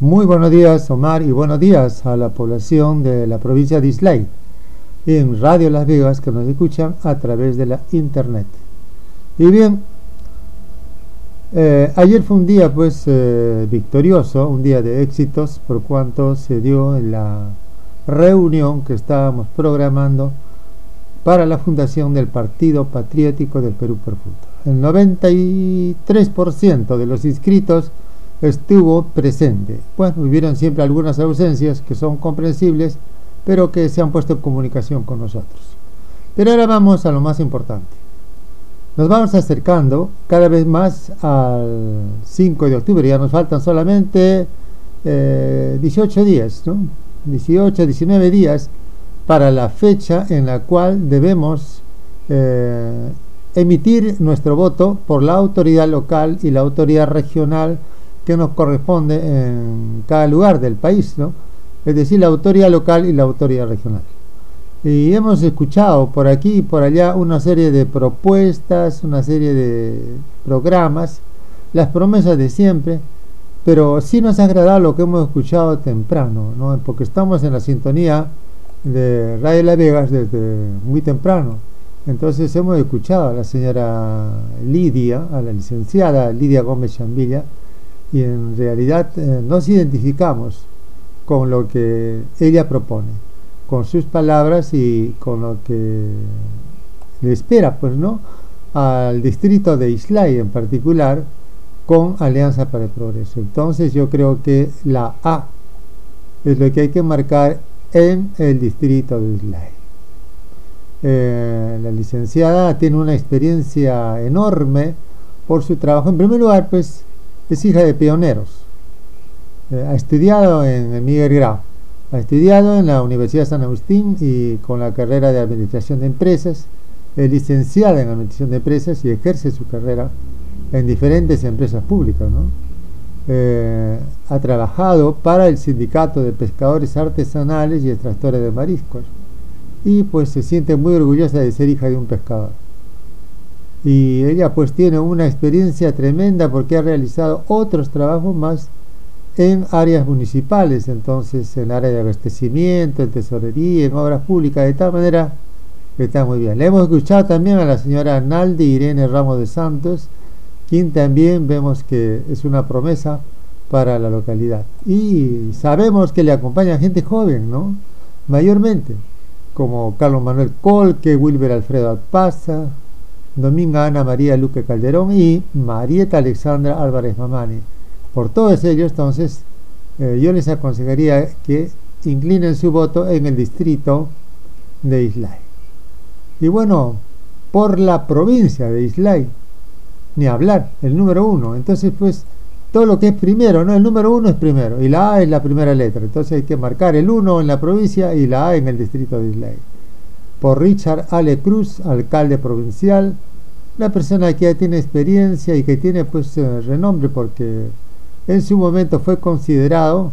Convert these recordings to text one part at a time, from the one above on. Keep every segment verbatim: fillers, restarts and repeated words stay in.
Muy buenos días, Omar, y buenos días a la población de la provincia de Islay y en Radio Las Vegas, que nos escuchan a través de la internet. Y bien, eh, ayer fue un día pues eh, victorioso, un día de éxitos, por cuanto se dio la reunión que estábamos programando para la fundación del Partido Patriótico del Perú por Fútbol. El noventa y tres por ciento de los inscritos estuvo presente. Bueno, hubieron siempre algunas ausencias que son comprensibles, pero que se han puesto en comunicación con nosotros. Pero ahora vamos a lo más importante. Nos vamos acercando cada vez más al cinco de octubre, ya nos faltan solamente eh, dieciocho días, ¿no? dieciocho, diecinueve días para la fecha en la cual debemos eh, emitir nuestro voto por la autoridad local y la autoridad regional que nos corresponde en cada lugar del país, ¿no? Es decir, la autoridad local y la autoridad regional. Y hemos escuchado por aquí y por allá una serie de propuestas, una serie de programas, las promesas de siempre, pero sí nos ha agradado lo que hemos escuchado temprano, ¿no? Porque estamos en la sintonía de Radio Las Vegas desde muy temprano. Entonces hemos escuchado a la señora Lidia, a la licenciada Lidia Gómez Chambilla, y en realidad eh, nos identificamos con lo que ella propone, con sus palabras y con lo que le espera, pues, ¿no?, al distrito de Islay en particular, con Alianza para el Progreso. Entonces yo creo que la A es lo que hay que marcar en el distrito de Islay. Eh, la licenciada tiene una experiencia enorme por su trabajo. En primer lugar, pues, es hija de pioneros. Eh, ha estudiado en Miguel Grau, ha estudiado en la Universidad de San Agustín y con la carrera de Administración de Empresas, es licenciada en Administración de Empresas y ejerce su carrera en diferentes empresas públicas, ¿no? Eh, ha trabajado para el Sindicato de Pescadores Artesanales y Extractores de Mariscos y pues se siente muy orgullosa de ser hija de un pescador. Y ella pues tiene una experiencia tremenda porque ha realizado otros trabajos más en áreas municipales, entonces en área de abastecimiento, en tesorería, en obras públicas, de tal manera que está muy bien. Le hemos escuchado también a la señora Naldi Irene Ramos de Santos, quien también vemos que es una promesa para la localidad. Y sabemos que le acompaña gente joven, ¿no?, mayormente, como Carlos Manuel Colque, Wilber Alfredo Alpaza, Dominga Ana María Luque Calderón y Marieta Alexandra Álvarez Mamani. Por todos ellos, entonces, eh, yo les aconsejaría que inclinen su voto en el distrito de Islay. Y bueno, por la provincia de Islay, ni hablar, el número uno. Entonces, pues, todo lo que es primero, ¿no? El número uno es primero y la A es la primera letra. Entonces hay que marcar el uno en la provincia y la A en el distrito de Islay. Por Richard Ale Cruz, alcalde provincial, una persona que ya tiene experiencia y que tiene pues eh, renombre porque en su momento fue considerado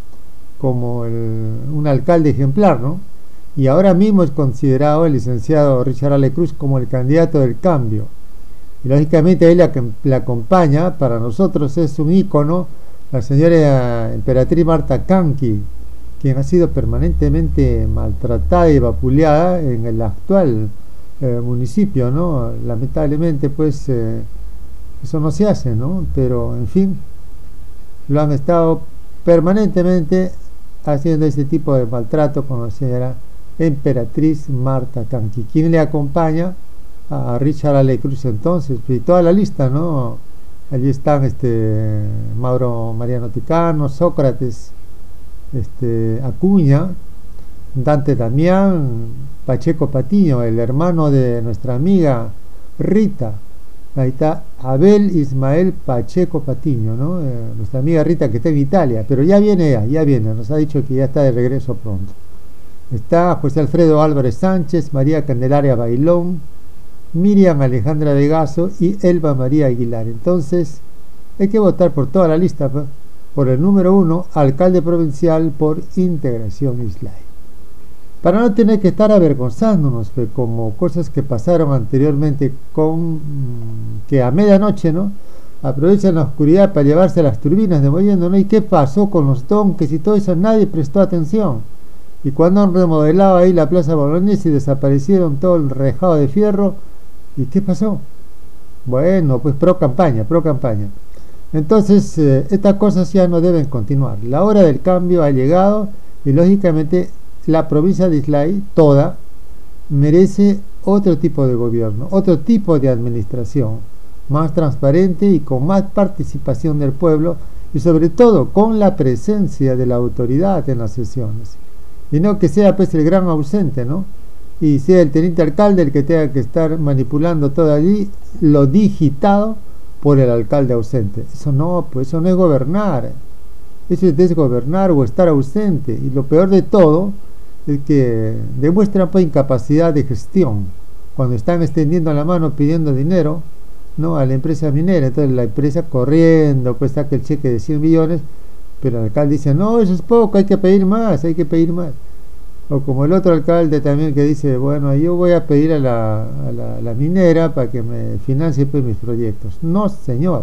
como el, un alcalde ejemplar, ¿no? Y ahora mismo es considerado el licenciado Richard Ale Cruz como el candidato del cambio. Y lógicamente ella que la acompaña, para nosotros es un ícono, la señora emperatriz Marta Kanki, quien ha sido permanentemente maltratada y vapuleada en el actual eh, municipio, ¿no? Lamentablemente, pues, eh, eso no se hace, ¿no? Pero, en fin, lo han estado permanentemente haciendo ese tipo de maltrato con la señora emperatriz Marta Kanki, quien le acompaña a Richard Ale Cruz entonces, y toda la lista, ¿no? Allí están este Mauro Mariano Ticano, Sócrates, este Acuña, Dante Damián, Pacheco Patiño, el hermano de nuestra amiga Rita. Ahí está Abel Ismael Pacheco Patiño, ¿no? Eh, nuestra amiga Rita, que está en Italia, pero ya viene ya, ya viene, nos ha dicho que ya está de regreso pronto. Está José Alfredo Álvarez Sánchez, María Candelaria Bailón, Miriam Alejandra Vegaso y Elba María Aguilar. Entonces hay que votar por toda la lista, por el número uno, alcalde provincial por Integración Islay, para no tener que estar avergonzándonos pues, como cosas que pasaron anteriormente con que a medianoche, ¿no?, aprovechan la oscuridad para llevarse las turbinas demoliendo, ¿no? ¿Y qué pasó con los donques y todo eso? Nadie prestó atención. Y cuando han remodelado ahí la Plaza Bolognesi, desaparecieron todo el rejado de fierro. ¿Y qué pasó? Bueno, pues pro campaña, pro campaña. Entonces, eh, estas cosas ya no deben continuar. La hora del cambio ha llegado y lógicamente la provincia de Islay, toda, merece otro tipo de gobierno, otro tipo de administración, más transparente y con más participación del pueblo y sobre todo con la presencia de la autoridad en las sesiones. Y no que sea pues el gran ausente, ¿no? Y sea el teniente alcalde el que tenga que estar manipulando todo allí, lo digitado por el alcalde ausente. Eso no, pues eso no es gobernar. Eso es desgobernar o estar ausente. Y lo peor de todo es que demuestran pues incapacidad de gestión. Cuando están extendiendo la mano pidiendo dinero, ¿no?, a la empresa minera, entonces la empresa corriendo, pues saca el cheque de cien millones, pero el alcalde dice, no, eso es poco, hay que pedir más, hay que pedir más. O como el otro alcalde también que dice, bueno, yo voy a pedir a la, a la, a la minera para que me financie pues mis proyectos. No, señor.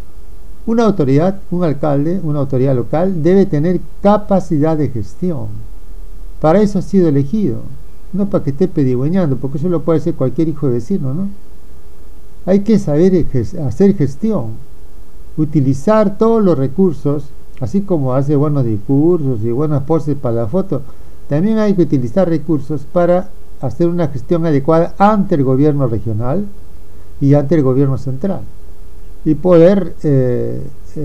Una autoridad, un alcalde, una autoridad local debe tener capacidad de gestión. Para eso ha sido elegido, no para que esté pedigüeñando, porque eso lo puede hacer cualquier hijo de vecino, ¿no? Hay que saber hacer gestión, utilizar todos los recursos, así como hace buenos discursos y buenas poses para la foto. También hay que utilizar recursos para hacer una gestión adecuada ante el gobierno regional y ante el gobierno central y poder eh,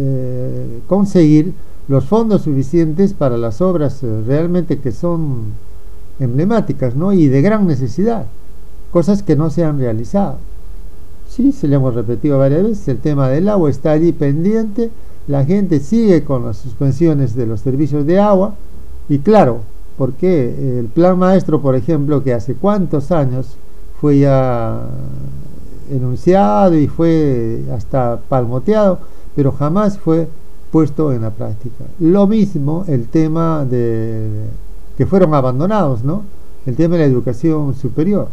eh, conseguir los fondos suficientes para las obras eh, realmente que son emblemáticas, ¿no?, y de gran necesidad, cosas que no se han realizado. Sí, se le hemos repetido varias veces, el tema del agua está allí pendiente, la gente sigue con las suspensiones de los servicios de agua y claro, porque el plan maestro, por ejemplo, que hace cuántos años fue ya enunciado y fue hasta palmoteado, pero jamás fue puesto en la práctica. Lo mismo el tema de que fueron abandonados, ¿no? El tema de la educación superior.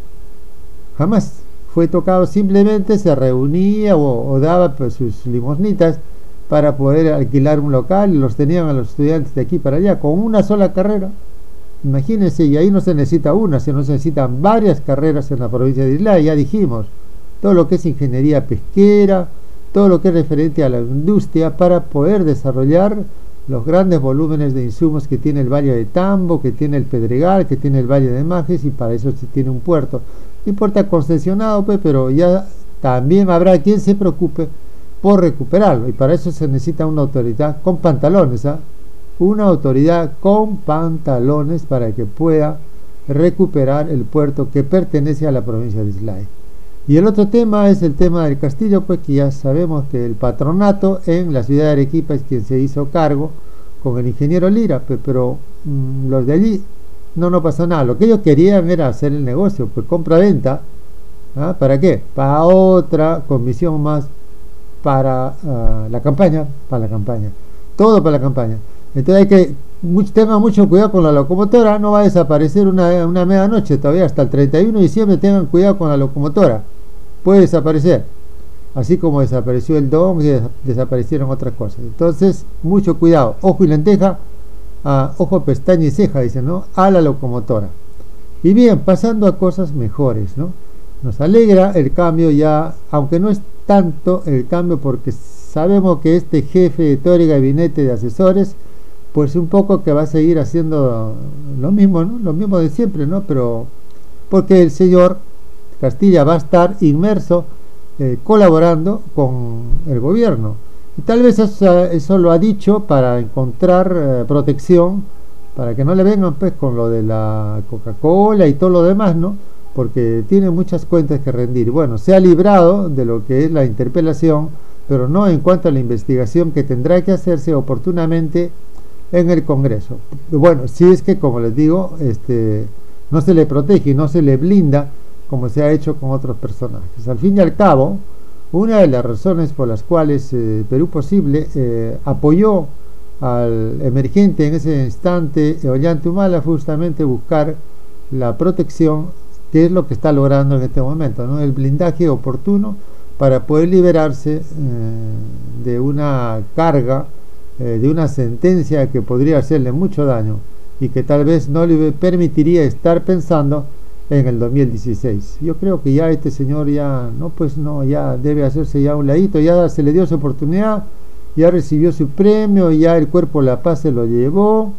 Jamás fue tocado, simplemente se reunía o, o daba pues, sus limosnitas para poder alquilar un local y los tenían a los estudiantes de aquí para allá con una sola carrera. Imagínense, y ahí no se necesita una, se necesitan varias carreras en la provincia de Islay, ya dijimos, todo lo que es ingeniería pesquera, todo lo que es referente a la industria para poder desarrollar los grandes volúmenes de insumos que tiene el Valle de Tambo, que tiene el Pedregal, que tiene el Valle de Majes, y para eso se tiene un puerto. No importa concesionado, pues, pero ya también habrá quien se preocupe por recuperarlo, y para eso se necesita una autoridad con pantalones, ¿eh? Una autoridad con pantalones para que pueda recuperar el puerto que pertenece a la provincia de Islay. Y el otro tema es el tema del castillo, pues que ya sabemos que el patronato en la ciudad de Arequipa es quien se hizo cargo con el ingeniero Lira, pues, pero mmm, los de allí no, no pasó nada. Lo que ellos querían era hacer el negocio, pues compra-venta. ¿Ah? ¿Para qué? Para otra comisión más para uh, la campaña, para la campaña, todo para la campaña. Entonces hay que mucho, tengan mucho cuidado con la locomotora, no va a desaparecer una, una medianoche, todavía hasta el treinta y uno de diciembre tengan cuidado con la locomotora, puede desaparecer, así como desapareció el don y des desaparecieron otras cosas. Entonces, mucho cuidado, ojo y lenteja, uh, ojo, pestaña y ceja, dicen, ¿no?, a la locomotora. Y bien, pasando a cosas mejores, ¿no? Nos alegra el cambio ya, aunque no es tanto el cambio porque sabemos que este jefe de todo el gabinete de asesores pues un poco que va a seguir haciendo lo mismo, ¿no?, lo mismo de siempre, ¿no?, pero porque el señor Castilla va a estar inmerso eh, colaborando con el gobierno y tal vez eso, eso lo ha dicho para encontrar eh, protección, para que no le vengan pues con lo de la Coca-Cola y todo lo demás, ¿no?, porque tiene muchas cuentas que rendir. Bueno, se ha librado de lo que es la interpelación, pero no en cuanto a la investigación que tendrá que hacerse oportunamente en el Congreso. Bueno, si es que, como les digo, este, no se le protege y no se le blinda como se ha hecho con otros personajes. Al fin y al cabo, una de las razones por las cuales eh, Perú Posible eh, apoyó al emergente en ese instante Ollanta Humala fue justamente buscar la protección, que es lo que está logrando en este momento, ¿no?, el blindaje oportuno para poder liberarse eh, de una carga, eh, de una sentencia que podría hacerle mucho daño y que tal vez no le permitiría estar pensando en el dos mil dieciséis. Yo creo que ya este señor ya no, pues no, ya debe hacerse ya un ladito, ya se le dio su oportunidad, ya recibió su premio, ya el cuerpo La Paz se lo llevó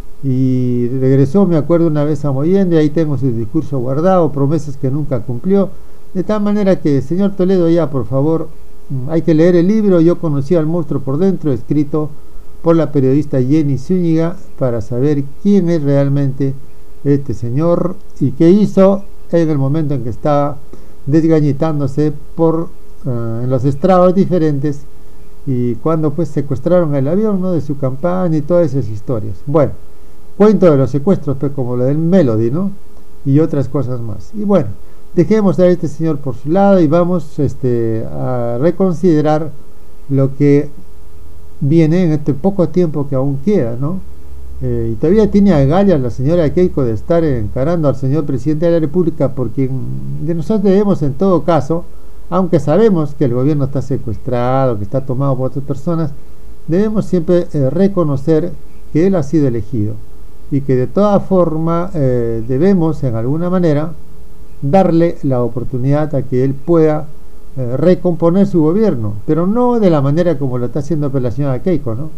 y regresó, me acuerdo una vez a Mollendo, y ahí tengo su discurso guardado, promesas que nunca cumplió, de tal manera que, señor Toledo, ya por favor, hay que leer el libro Yo conocí al monstruo por dentro, escrito por la periodista Jenny Zúñiga, para saber quién es realmente este señor y qué hizo en el momento en que estaba desgañitándose por uh, en los estrados diferentes, y cuando pues secuestraron el avión, ¿no?, de su campaña y todas esas historias. Bueno, cuento de los secuestros, pues, como lo del Melody, ¿no?, y otras cosas más. Y bueno, dejemos a este señor por su lado y vamos este, a reconsiderar lo que viene en este poco tiempo que aún queda, ¿no? Eh, y todavía tiene agallas la señora Keiko de estar encarando al señor presidente de la República, por quien de nosotros debemos, en todo caso, aunque sabemos que el gobierno está secuestrado, que está tomado por otras personas, debemos siempre eh, reconocer que él ha sido elegido y que de toda forma eh, debemos en alguna manera darle la oportunidad a que él pueda eh, recomponer su gobierno, pero no de la manera como lo está haciendo la señora Keiko, ¿no?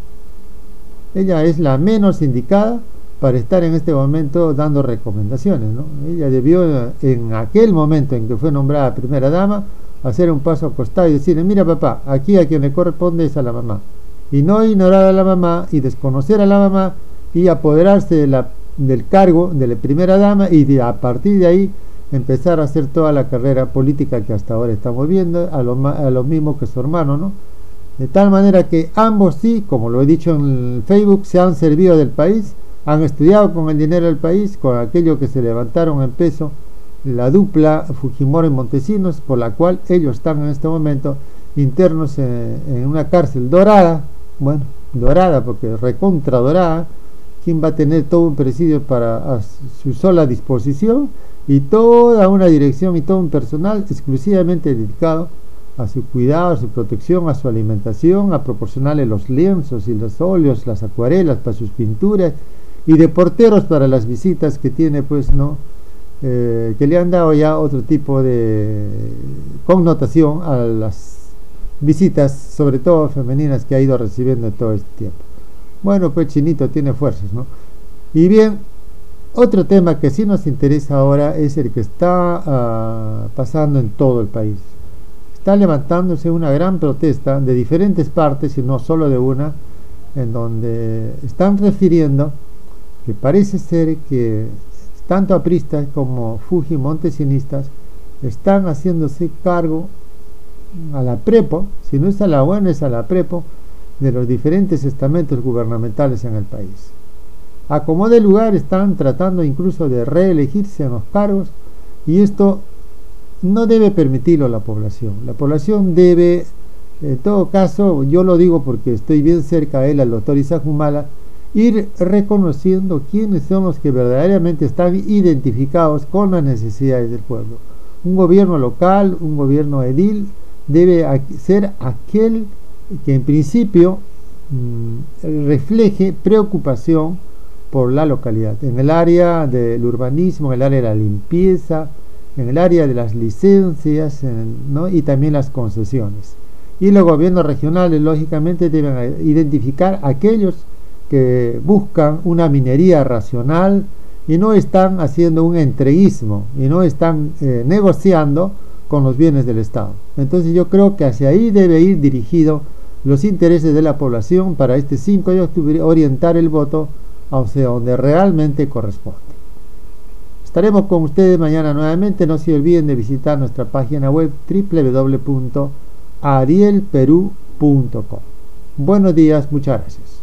Ella es la menos indicada para estar en este momento dando recomendaciones, ¿no? Ella debió, en aquel momento en que fue nombrada primera dama, hacer un paso acostado y decirle: mira, papá, aquí a quien le corresponde es a la mamá, y no ignorar a la mamá y desconocer a la mamá y apoderarse de la, del cargo de la primera dama, y de, a partir de ahí empezar a hacer toda la carrera política que hasta ahora estamos viendo, a lo, a lo mismo que su hermano, ¿no? De tal manera que ambos, sí, como lo he dicho en el Facebook, se han servido del país, han estudiado con el dinero del país, con aquello que se levantaron en peso, la dupla Fujimori y Montesinos, por la cual ellos están en este momento internos en, en una cárcel dorada, bueno, dorada porque recontra dorada. ¿Quién va a tener todo un presidio para a su sola disposición y toda una dirección y todo un personal exclusivamente dedicado a su cuidado, a su protección, a su alimentación, a proporcionarle los lienzos y los óleos, las acuarelas para sus pinturas, y de porteros para las visitas que tiene, pues, no, eh, que le han dado ya otro tipo de connotación a las visitas, sobre todo femeninas, que ha ido recibiendo todo este tiempo. Bueno, pues Chinito tiene fuerzas, ¿no? Y bien, otro tema que sí nos interesa ahora es el que está uh, pasando en todo el país. Está levantándose una gran protesta de diferentes partes y no solo de una, en donde están refiriendo que parece ser que tanto apristas como Fuji montesinistas están haciéndose cargo a la prepo, si no es a la U A N, es a la prepo, de los diferentes estamentos gubernamentales en el país. A como de lugar están tratando incluso de reelegirse en los cargos, y esto no debe permitirlo la población. La población debe, en todo caso, yo lo digo porque estoy bien cerca de él, al doctor Isaac Humala, ir reconociendo quiénes son los que verdaderamente están identificados con las necesidades del pueblo. Un gobierno local, un gobierno edil, debe ser aquel que en principio mmm, refleje preocupación por la localidad, en el área del urbanismo, en el área de la limpieza, en el área de las licencias, en, ¿no?, y también las concesiones. Y los gobiernos regionales, lógicamente, deben identificar aquellos que buscan una minería racional y no están haciendo un entreguismo y no están eh, negociando con los bienes del Estado. Entonces yo creo que hacia ahí debe ir dirigido los intereses de la población para este cinco de octubre, orientar el voto hacia donde realmente corresponde. Estaremos con ustedes mañana nuevamente. No se olviden de visitar nuestra página web doble u doble u doble u punto ariel perú punto com. Buenos días, muchas gracias.